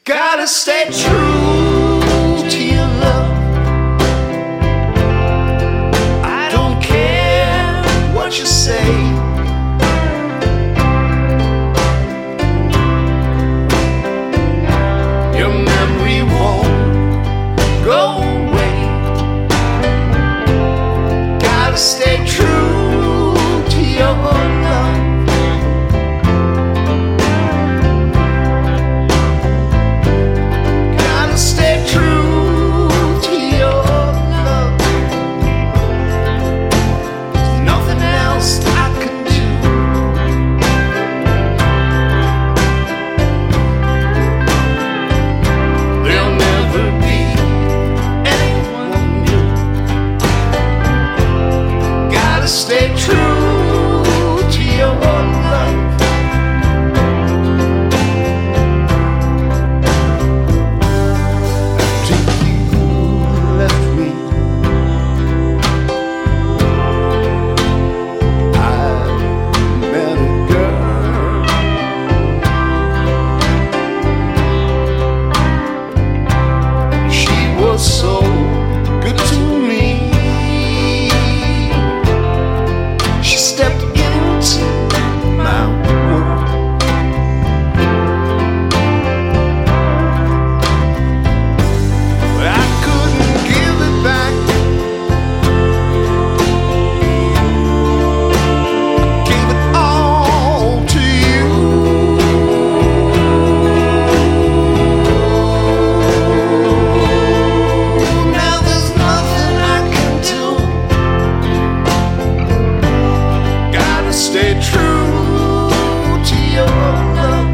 Gotta stay true to your love. I don't care what you say. Your memory won't go away. Gotta stay true to your love. Stay true to your love. There's nothing else I can do. There'll never be anyone new. Gotta stay true to your love. So good to me. She stepped into my world. But I couldn't give it back. I gave it all to you. Stay true to your love.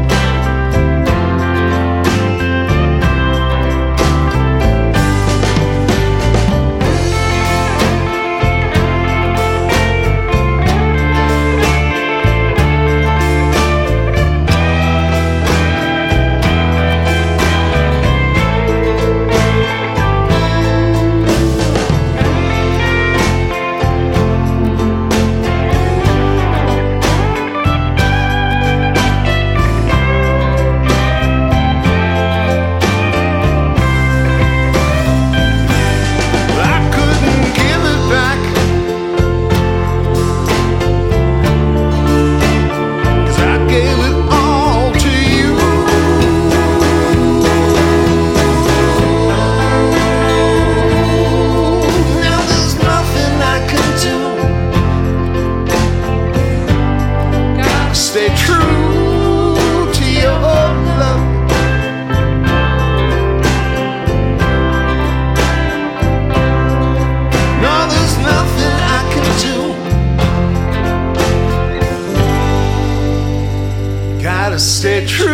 Stay true to your love. No, there's nothing I can do. Gotta stay true.